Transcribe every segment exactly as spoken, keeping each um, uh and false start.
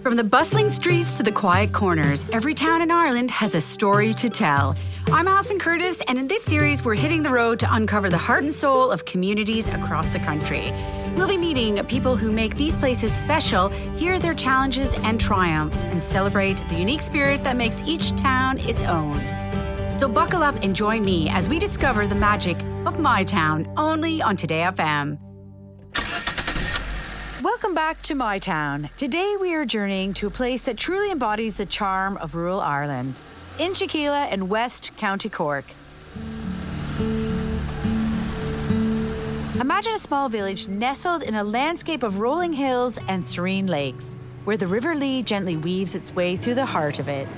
From the bustling streets to the quiet corners, every town in Ireland has a story to tell. I'm Alison Curtis, and in this series, we're hitting the road to uncover the heart and soul of communities across the country. We'll be meeting people who make these places special, hear their challenges and triumphs, and celebrate the unique spirit that makes each town its own. So buckle up and join me as we discover the magic of my town, only on Today F M. Welcome back to My Town. Today we are journeying to a place that truly embodies the charm of rural Ireland, Inchigeelagh in West County Cork. Imagine a small village nestled in a landscape of rolling hills and serene lakes, where the River Lee gently weaves its way through the heart of it.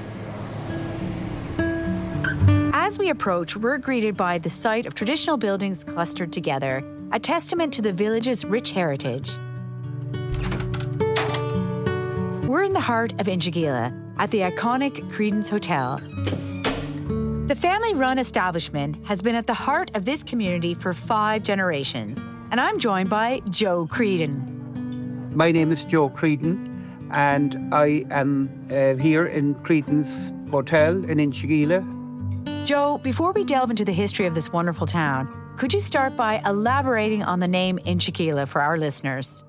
As we approach, we're greeted by the sight of traditional buildings clustered together, a testament to the village's rich heritage. We're in the heart of Inchigeelagh at the iconic Creedon's Hotel. The family-run establishment has been at the heart of this community for five generations, and I'm joined by Joe Creedon. My name is Joe Creedon, and I am uh, here in Creedon's Hotel in Inchigeelagh. Joe, before we delve into the history of this wonderful town, could you start by elaborating on the name Inchigeelagh for our listeners?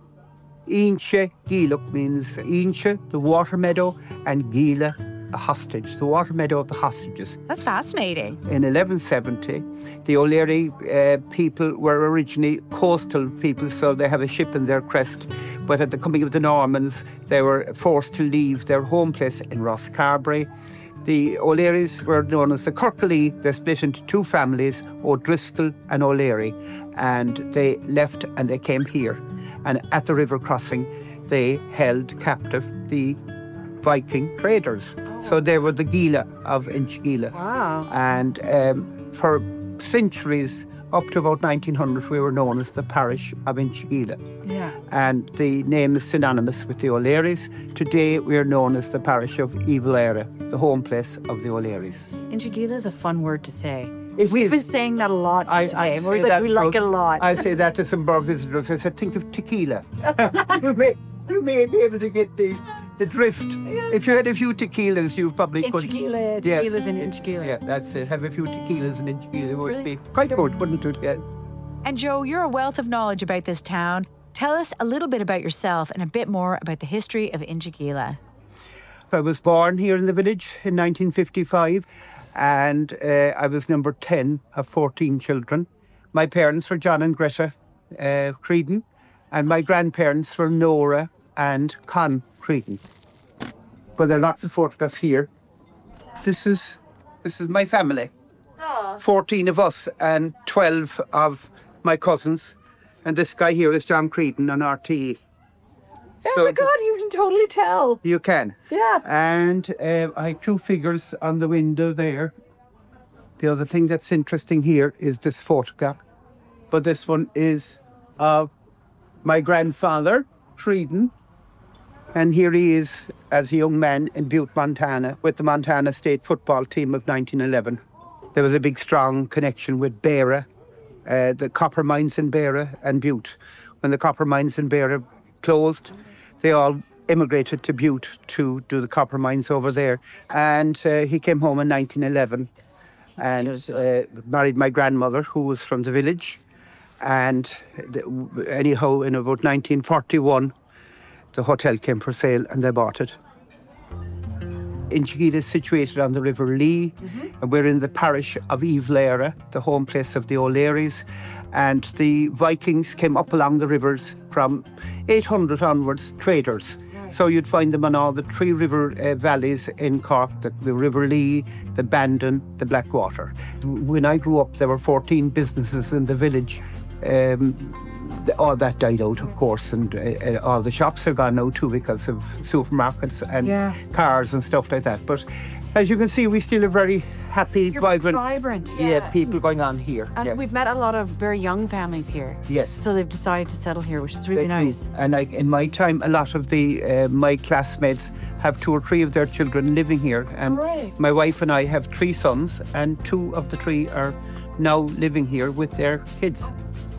Inchigeelagh means Inche, the water meadow, and Geelagh, a hostage, the water meadow of the hostages. That's fascinating. In eleven seventy, the O'Leary uh, people were originally coastal people, so they have a ship in their crest. But at the coming of the Normans, they were forced to leave their home place in Rosscarbery. The O'Learys were known as the Kirklee. They split into two families, O'Driscoll and O'Leary, and they left and they came here. And at the river crossing, they held captive the Viking traders. Oh. So they were the Geelagh of Inchigeelagh. Wow. And um, for centuries, up to about nineteen hundred, we were known as the parish of Inchigeelagh. Yeah. And the name is synonymous with the O'Learys. Today, we are known as the parish of Ivleera, the home place of the O'Learys. Inchigeelagh is a fun word to say. It We've is. been saying that a lot I, today. I We're like, that we like it a lot. I say that to some of our visitors. I said, think of tequila. you, may, you may be able to get the, the drift. Yeah. If you had a few tequilas, you probably could. Inchigeelagh, Yeah. tequilas in Inchigeelagh. Yeah, that's it. Have a few tequilas in Inchigeelagh. It would Really? be quite good, wouldn't it? Yeah. And Joe, you're a wealth of knowledge about this town. Tell us a little bit about yourself and a bit more about the history of Inchigeelagh. I was born here in the village in nineteen fifty-five. And uh, I was number ten of fourteen children. My parents were John and Greta uh, Creedon, and my grandparents were Nora and Con Creedon. But there are lots of photographs here. This is this is my family. Oh. fourteen of us and twelve of my cousins. And this guy here is John Creedon on R T E. Oh So my God, you can totally tell. You can. Yeah. And uh, I have two figures on the window there. The other thing that's interesting here is this photograph. But this one is of my grandfather, Creedon. And here he is as a young man in Butte, Montana, with the Montana State football team of nineteen eleven. There was a big, strong connection with Beara, uh, the copper mines in Beara and Butte. When the copper mines in Beara closed, they all immigrated to Butte to do the copper mines over there. And uh, he came home in nineteen eleven and uh, married my grandmother, who was from the village. And the, anyhow, in about nineteen forty-one, the hotel came for sale and they bought it. Inchigeelagh is situated on the River Lee, mm-hmm. and we're in the parish of Ivleera, the home place of the O'Learys. And the Vikings came up along the rivers from eight hundred onwards, traders. Right. So you'd find them on all the three river uh, valleys in Cork, the, the River Lee, the Bandon, the Blackwater. When I grew up, there were fourteen businesses in the village. Um, all that died out, of course, and uh, all the shops are gone now too because of supermarkets and yeah. cars and stuff like that. But as you can see, we still are very happy, You're vibrant. vibrant, yeah. yeah. people going on here. And yeah. we've met a lot of very young families here. Yes. So they've decided to settle here, which is really They nice. do. And I, in my time, a lot of the uh, my classmates have two or three of their children living here. And Hooray. My wife and I have three sons, and two of the three are now living here with their kids.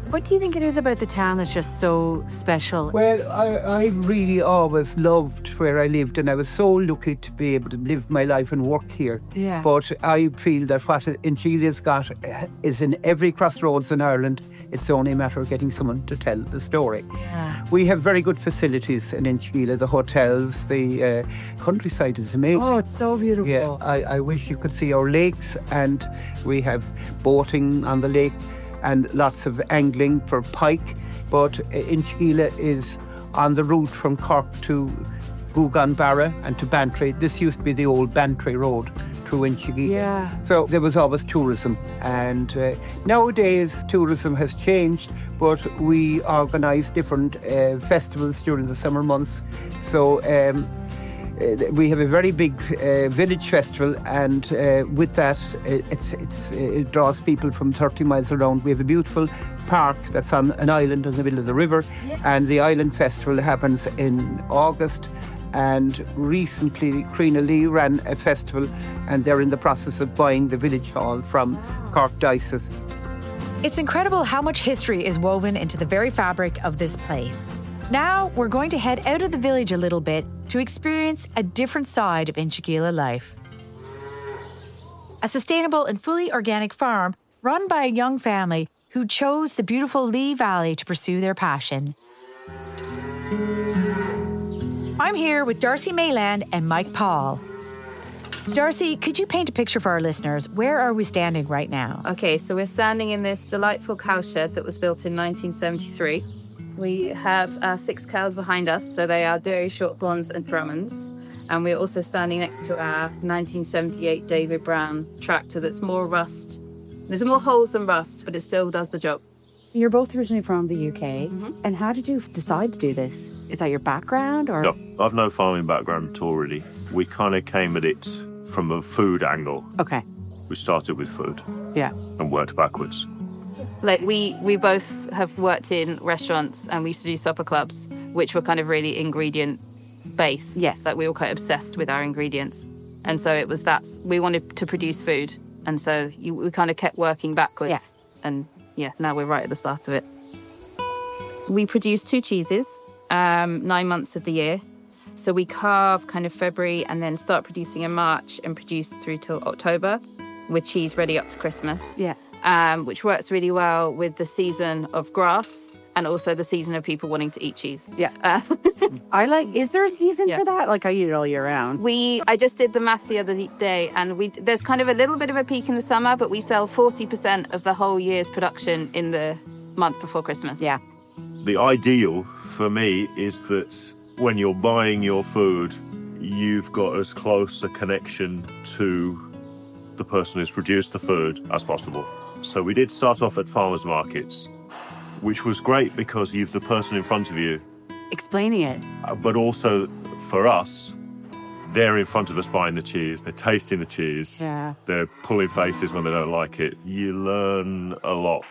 What do you think it is about the town that's just so special? Well, I, I really always loved where I lived, and I was so lucky to be able to live my life and work here. Yeah. But I feel that what Inchilea's got is in every crossroads in Ireland. It's only a matter of getting someone to tell the story. Yeah. We have very good facilities in Inchilea, the hotels, the uh, countryside is amazing. Oh, it's so beautiful. Yeah, I, I wish you could see our lakes, and we have boating on the lake and lots of angling for pike. But Inchilea is on the route from Cork to Gougan-Barra and to Bantry. This used to be the old Bantry Road through Inchilea. Yeah. So there was always tourism. And uh, nowadays tourism has changed, but we organise different uh, festivals during the summer months. So um, Uh, we have a very big uh, village festival, and uh, with that, it's, it's, it draws people from thirty miles around. We have a beautiful park that's on an island in the middle of the river, yes. and the island festival happens in August. And recently, Creena Lee ran a festival, and they're in the process of buying the village hall from Cork Diocese. It's incredible how much history is woven into the very fabric of this place. Now, we're going to head out of the village a little bit to experience a different side of Inchigeelagh life. A sustainable and fully organic farm run by a young family who chose the beautiful Lee Valley to pursue their passion. I'm here with Darcy Mayland and Mike Paul. Darcy, could you paint a picture for our listeners? Where are we standing right now? Okay, so we're standing in this delightful cowshed that was built in nineteen seventy-three. We have uh, six cows behind us, so they are dairy short blondes and Drummonds. And we're also standing next to our nineteen seventy-eight David Brown tractor that's more rust. There's more holes than rust, but it still does the job. You're both originally from the U K. Mm-hmm. And how did you decide to do this? Is that your background? Or? No, I've no farming background at all, really. We kind of came at it from a food angle. Okay. We started with food Yeah. and worked backwards. Like, we, we both have worked in restaurants, and we used to do supper clubs, which were kind of really ingredient-based. Yes. Like, we were quite obsessed with our ingredients. And so it was that, we wanted to produce food. And so you, we kind of kept working backwards. Yeah. And yeah, now we're right at the start of it. We produce two cheeses, um, nine months of the year. So we carve kind of February and then start producing in March and produce through till October with cheese ready up to Christmas. Yeah. Um, which works really well with the season of grass and also the season of people wanting to eat cheese. Yeah. Uh, I like, is there a season Yeah. for that? Like, I eat it all year round. we, I just did the maths the other day, and we there's kind of a little bit of a peak in the summer, but we sell forty percent of the whole year's production in the month before Christmas. Yeah. The ideal for me is that when you're buying your food, you've got as close a connection to the person who's produced the food as possible. So we did start off at farmers markets, which was great because you've the person in front of you, Explaining it. uh, but also for us, they're in front of us buying the cheese, they're tasting the cheese, Yeah. they're pulling faces when they don't like it. You learn a lot.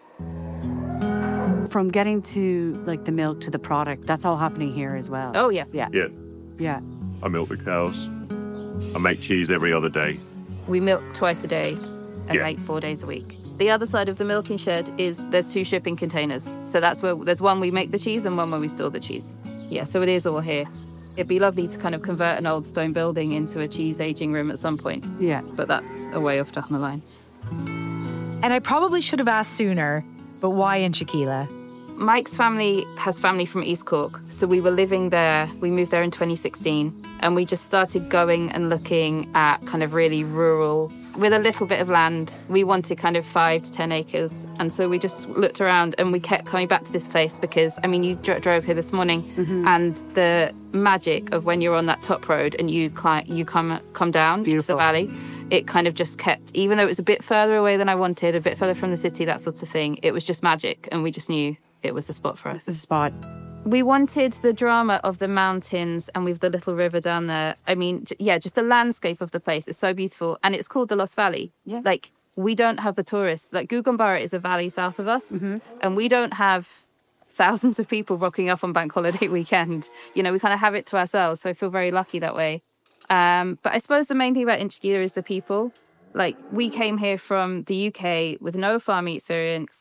From getting to, like, the milk to the product, that's all happening here as well. Oh, yeah. Yeah. Yeah, Yeah. I milk the cows. I make cheese every other day. We milk twice a day and Yeah. make four days a week. The other side of the milking shed is there's two shipping containers. So that's where there's one we make the cheese and one where we store the cheese. Yeah, so it is all here. It'd be lovely to kind of convert an old stone building into a cheese aging room at some point, Yeah. but that's a way off down the line. And I probably should have asked sooner, but why Inchigeelagh? Mike's family has family from East Cork, so we were living there. We moved there in twenty sixteen, and we just started going and looking at kind of really rural, with a little bit of land. We wanted kind of five to ten acres, and so we just looked around, and we kept coming back to this place because, I mean, you dro- drove here this morning, Mm-hmm. and the magic of when you're on that top road and you cli- you come come down into Beautiful. the valley. It kind of just kept, even though it was a bit further away than I wanted, a bit further from the city, that sort of thing, it was just magic, and we just knew it was the spot for us. The spot. We wanted the drama of the mountains and with the little river down there. I mean, j- yeah, just the landscape of the place is so beautiful. And it's called the Lost Valley. Yeah. Like, we don't have the tourists. Like, Gougan-Barra is a valley south of us. And we don't have thousands of people rocking up on bank holiday weekend. You know, we kind of have it to ourselves. So I feel very lucky that way. Um, but I suppose the main thing about Inchigeelagh is the people. Like, we came here from the U K with no farming experience.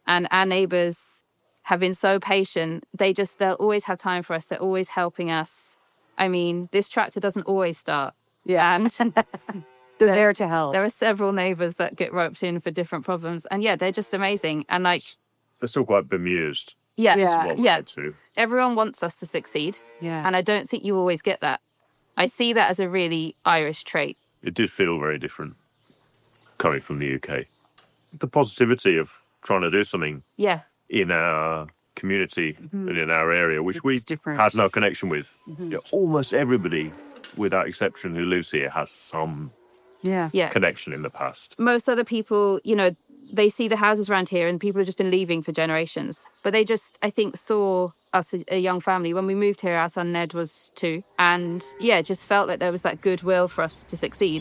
And our neighbours have been so patient. They just, they'll always have time for us. They're always helping us. I mean, this tractor doesn't always start. Yeah. And They're there to help. there are several neighbours that get roped in for different problems. And yeah, they're just amazing. And like, They're still quite bemused. yes, Yeah. What yeah, we do. everyone wants us to succeed. Yeah. And I don't think you always get that. I see that as a really Irish trait. It did feel very different coming from the U K. The positivity of trying to do something Yeah. in our community and in our area, which we It's different. had no connection with. Yeah, almost everybody, without exception, who lives here has some yeah. Yeah. connection in the past. Most other people, you know, they see the houses around here and people have just been leaving for generations. But they just, I think, saw us, a, a young family. When we moved here, our son Ned was two. And yeah, just felt that there was that goodwill for us to succeed.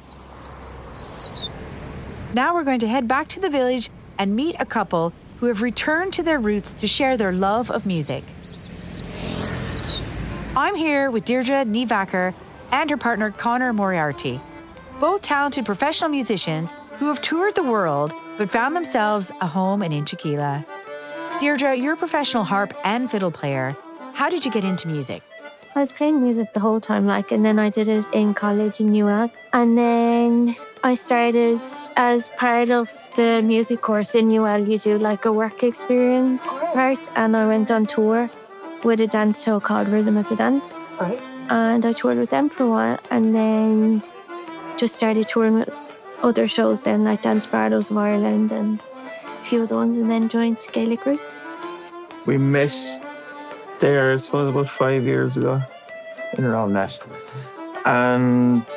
Now we're going to head back to the village and meet a couple who have returned to their roots to share their love of music. I'm here with Deirdre Nievacker and her partner Connor Moriarty, both talented professional musicians who have toured the world but found themselves a home in Inchiquila. Deirdre, you're a professional harp and fiddle player. How did you get into music? I was playing music the whole time, like, and then I did it in college in U L. And then I started as part of the music course in U L. You do like a work experience part, and I went on tour with a dance show called Rhythm of the Dance. Right. And I toured with them for a while, and then just started touring with other shows then, like Dance Bardos of Ireland and a few other ones, and then joined Gaelic Roots. We met there, I suppose, about five years ago, in around that. And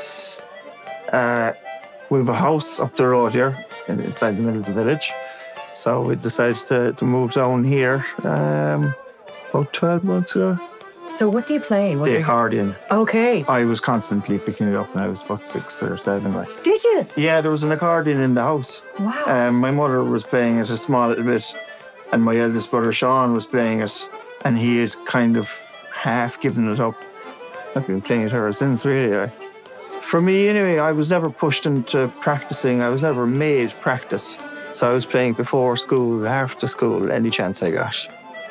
uh, we have a house up the road here, in- inside the middle of the village. So we decided to, to move down here um, about twelve months ago. So what do you play? What The do you- accordion. Okay. I was constantly picking it up when I was about six or seven. Like. Did you? Yeah, there was an accordion in the house. Wow. Um, my mother was playing it a small little bit, and my eldest brother Sean was playing it, and he had kind of half given it up. I've been playing it ever since, really. Like. For me, anyway, I was never pushed into practicing. I was never made practice. So I was playing before school, after school, any chance I got.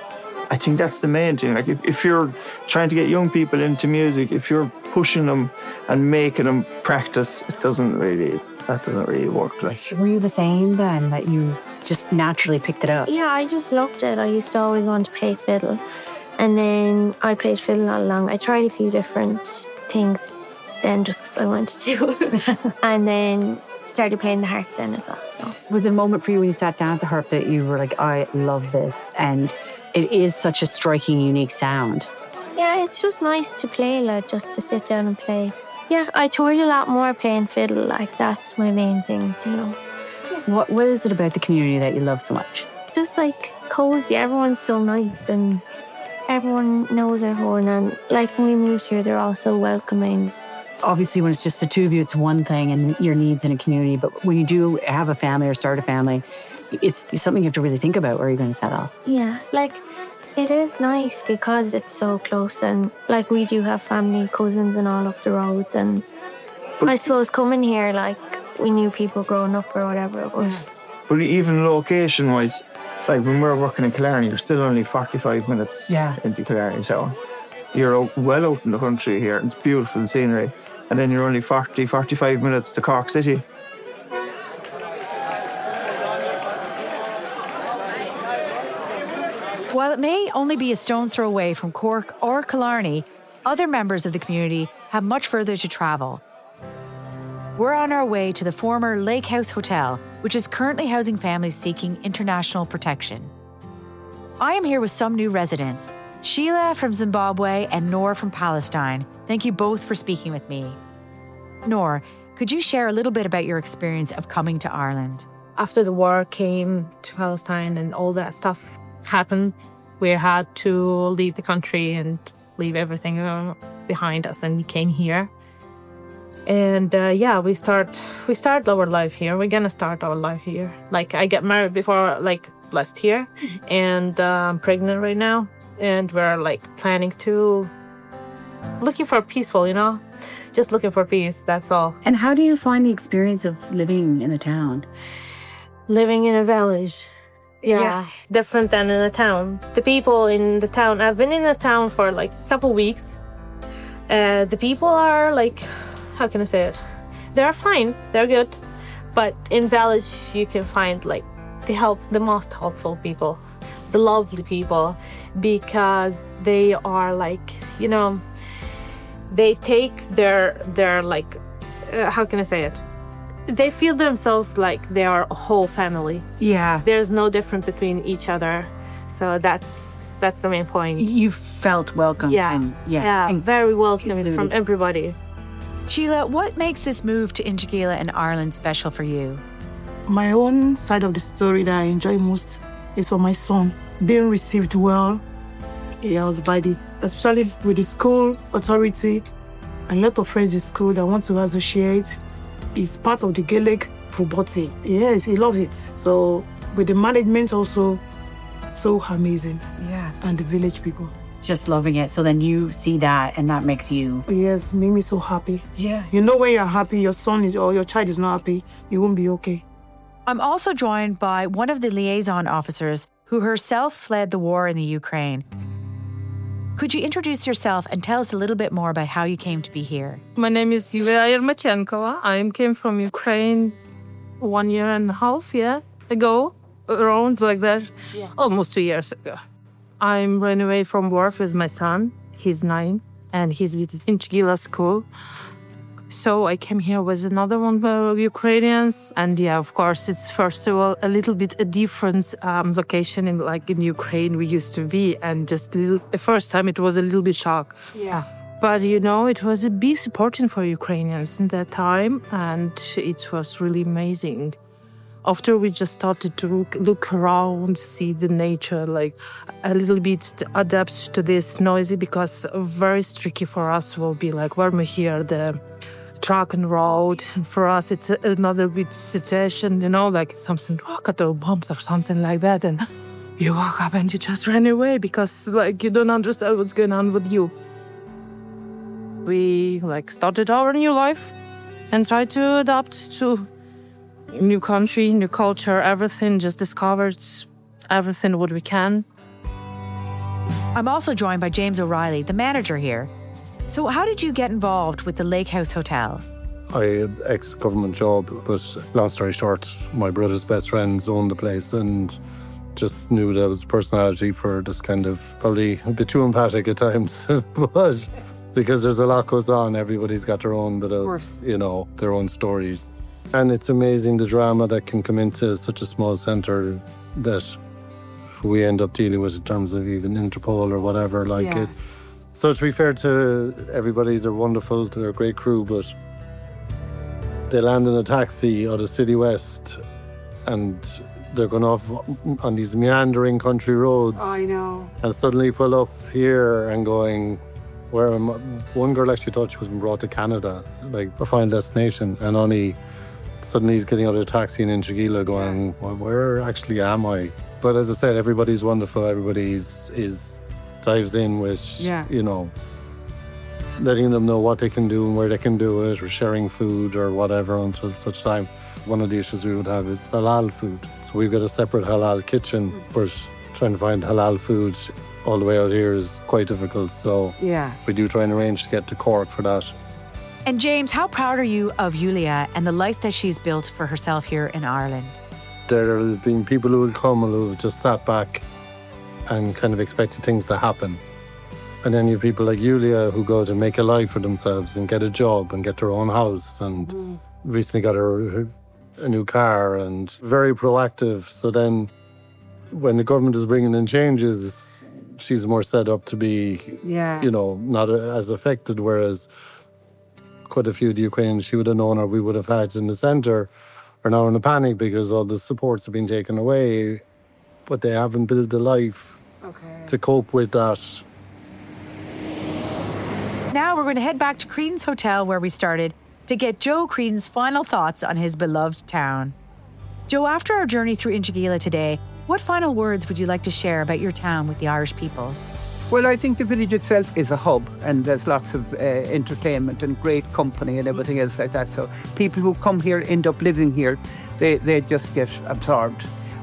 I think that's the main thing. Like, if, if you're trying to get young people into music, if you're pushing them and making them practice, it doesn't really, that doesn't really work. Like, Were you the same then, that you just naturally picked it up? Yeah, I just loved it. I used to always want to play fiddle. And then I played fiddle all along. I tried a few different things then just because I wanted to. And then started playing the harp then as well. So Was it a moment for you when you sat down at the harp that you were like, I love this, and it is such a striking, unique sound? yeah, it's just nice to play, like, just to sit down and play. Yeah, I toured a lot more playing fiddle. Like, that's my main thing, you know. What What is it about the community that you love so much? Just like cozy. Everyone's so nice and everyone knows everyone. And like when we moved here, they're all so welcoming. Obviously, when it's just the two of you, it's one thing and your needs in a community. But when you do have a family or start a family, it's something you have to really think about where you're going to settle. Yeah, like it is nice because it's so close, and like we do have family, cousins and all up the road. And I suppose coming here, like we knew people growing up or whatever it was. but even location-wise, like when we were working in Killarney, you're still only forty-five minutes Yeah. into Killarney town. You're out, well out in the country here. It's beautiful scenery. And then you're only forty, forty-five minutes to Cork City. While it may only be a stone's throw away from Cork or Killarney, other members of the community have much further to travel. We're on our way to the former Lake House Hotel, which is currently housing families seeking international protection. I am here with some new residents, Sheila from Zimbabwe and Noor from Palestine. Thank you both for speaking with me. Noor, could you share a little bit about your experience of coming to Ireland? After the war came to Palestine and all that stuff happened, we had to leave the country and leave everything uh, behind us, and we came here. And uh, yeah, we start we start our life here. We're gonna start our life here. Like I get married before, like last year, and uh, I'm pregnant right now, and we're like planning to looking for peaceful, you know, just looking for peace. That's all. And how do you find the experience of living in the town? Living in a village Yeah, Yeah. different than in the town. The people in the town, I've been in the town for like a couple weeks. Uh, the people are like, how can I say it? They're fine, they're good. But in village, you can find like the help, the most helpful people, the lovely people, because they are like, you know, they take their, their like, uh, how can I say it? They feel themselves like they are a whole family. Yeah. There's no difference between each other. So that's that's the main point. You felt welcome. Yeah, And, yeah. yeah, and very welcoming included. from everybody. Sheila, what makes this move to Inchigeelagh and Ireland special for you? My own side of the story that I enjoy most is for my son being received well. He was by the, especially with the school authority, and a lot of friends in school that want to associate. He's part of the Gaelic football team. Yes, he loves it. So with the management also, so amazing. Yeah. And the village people. Just loving it. So then you see that and that makes you... Yes, made me so happy. Yeah. You know when you're happy, your son is or your child is not happy, you won't be okay. I'm also joined by one of the liaison officers who herself fled the war in the Ukraine. Could you introduce yourself and tell us a little bit more about how you came to be here? My name is Yulia Yermachenkova. I came from Ukraine one year and a half, yeah, ago, around like that, yeah. Almost two years ago. I'm running away from war with my son. He's nine, and he's with Inchigeelagh school. So I came here with another one of Ukrainians, and yeah, of course, it's first of all a little bit a different um, location in like in Ukraine we used to be, and just a little, the first time it was a little bit shock. Yeah. But you know, it was a big supporting for Ukrainians in that time, and it was really amazing. After we just started to look, look around, see the nature, like a little bit adapt to this noisy, because very tricky for us will be like when we hear the truck and road. And for us, it's a, another bit situation, you know, like something rocket or bombs or something like that. And you walk up and you just run away because like you don't understand what's going on with you. We like started our new life and tried to adapt to new country, new culture, everything, just discovered everything what we can. I'm also joined by James O'Reilly, the manager here. So how did you get involved with the Lake House Hotel? I had ex-government job, but long story short, my brother's best friends owned the place and just knew that I was the personality for this kind of, probably a bit too emphatic at times, but because there's a lot goes on, everybody's got their own bit of, of you know, their own stories. And it's amazing the drama that can come into such a small centre that we end up dealing with in terms of even Interpol or whatever. Like yeah. it. So to be fair to everybody, they're wonderful, they're a great crew, but they land in a taxi out of City West and they're going off on these meandering country roads. I know. And suddenly pull up here and going, where am I? One girl actually thought she was being brought to Canada, like a final destination, and only suddenly he's getting out of a taxi in Inchigeelagh going, well, where actually am I? But as I said, everybody's wonderful. Everybody's is dives in with, yeah. you know, letting them know what they can do and where they can do it, or sharing food or whatever until such time. One of the issues we would have is halal food. So we've got a separate halal kitchen, but trying to find halal food all the way out here is quite difficult. So yeah. we do try and arrange to get to Cork for that. And James, how proud are you of Yulia and the life that she's built for herself here in Ireland? There have been people who have come and who have just sat back and kind of expected things to happen. And then you have people like Yulia who go to make a life for themselves and get a job and get their own house and mm. recently got a, a new car and very proactive. So then when the government is bringing in changes, she's more set up to be, yeah. you know, not as affected, whereas quite a few of the Ukrainians she would have known or we would have had in the centre are now in a panic because all the supports have been taken away, but they haven't built a life okay. to cope with that. Now we're going to head back to Creedon's Hotel where we started to get Joe Creedon's final thoughts on his beloved town. Joe, after our journey through Inchigeelagh today, what final words would you like to share about your town with the Irish people? Well, I think the village itself is a hub and there's lots of uh, entertainment and great company and everything else like that. So people who come here end up living here. They, they just get absorbed.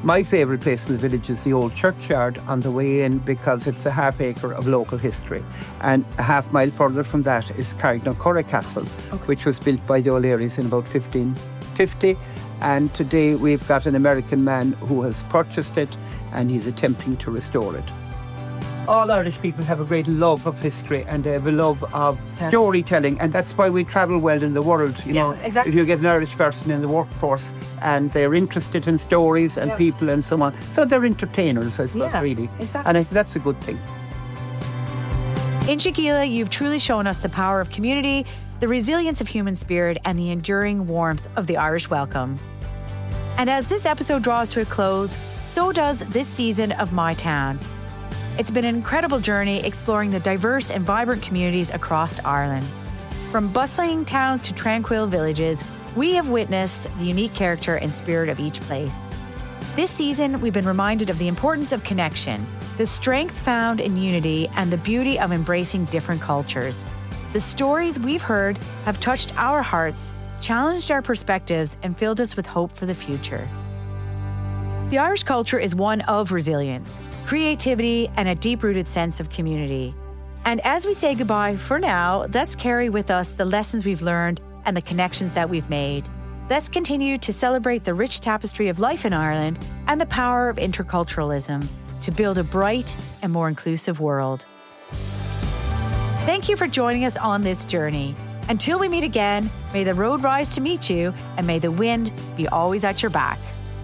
My favourite place in the village is the old churchyard on the way in because it's a half acre of local history. And a half mile further from that is Carrignacurra Castle, okay. which was built by the O'Learys in about fifteen fifty. And today we've got an American man who has purchased it and he's attempting to restore it. All Irish people have a great love of history and they have a love of storytelling, and that's why we travel well in the world. You yeah, know, exactly. If you get an Irish person in the workforce and they're interested in stories and yeah. people and so on, so they're entertainers, I suppose, yeah, really. Exactly. And I think that's a good thing. Inchigeelagh, you've truly shown us the power of community, the resilience of human spirit, and the enduring warmth of the Irish welcome. And as this episode draws to a close, so does this season of My Town. It's been an incredible journey exploring the diverse and vibrant communities across Ireland. From bustling towns to tranquil villages, we have witnessed the unique character and spirit of each place. This season, we've been reminded of the importance of connection, the strength found in unity, and the beauty of embracing different cultures. The stories we've heard have touched our hearts, challenged our perspectives, and filled us with hope for the future. The Irish culture is one of resilience, creativity, and a deep-rooted sense of community. And as we say goodbye for now, let's carry with us the lessons we've learned and the connections that we've made. Let's continue to celebrate the rich tapestry of life in Ireland and the power of interculturalism to build a bright and more inclusive world. Thank you for joining us on this journey. Until we meet again, may the road rise to meet you, and may the wind be always at your back.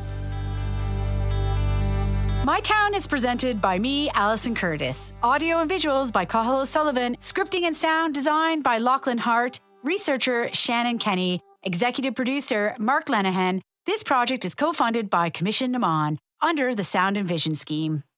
My Town is presented by me, Alison Curtis. Audio and visuals by Cathal O'Sullivan. Scripting and sound design by Lachlan Hart. Researcher Shannon Kenny. Executive producer Mark Lenihan. This project is co-funded by Commission Naman under the Sound and Vision Scheme.